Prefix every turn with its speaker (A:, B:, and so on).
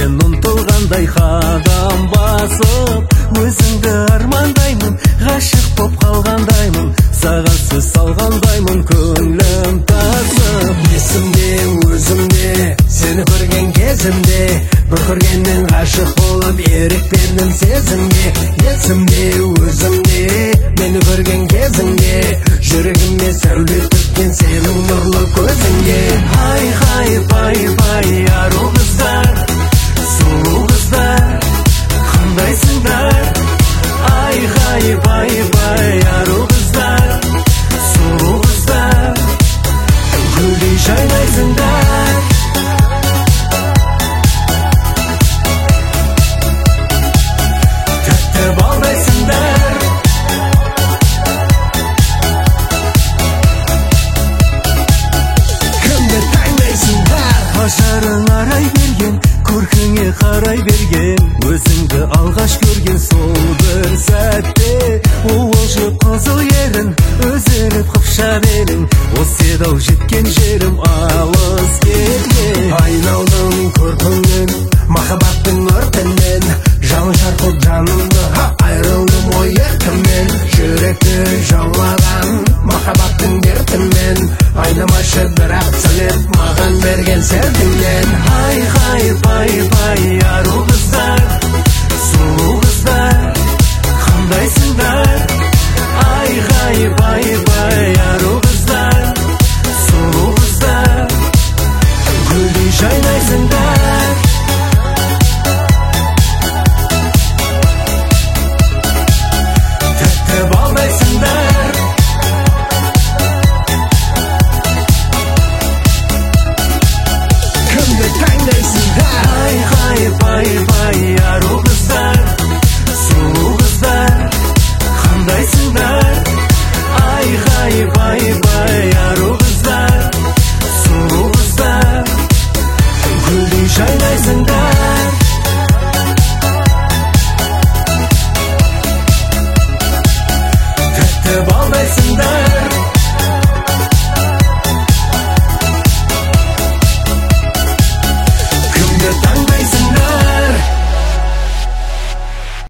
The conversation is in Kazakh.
A: сен ұмтылғандай қадам басып, өзіңді армандаймын, ғашық боп қалғандаймын, саған сөз салғандаймын, көңілім тасып.
B: Есімде өзімде сені көрген кезімде, бір көргеннен ғашық болып ерік бердім сезімге. Есімде өзімде мені көрген кезіңде, жүрегіме сәуле төккен сенің нұрлы көзіңе.
A: Ай, пай, ару қыздар,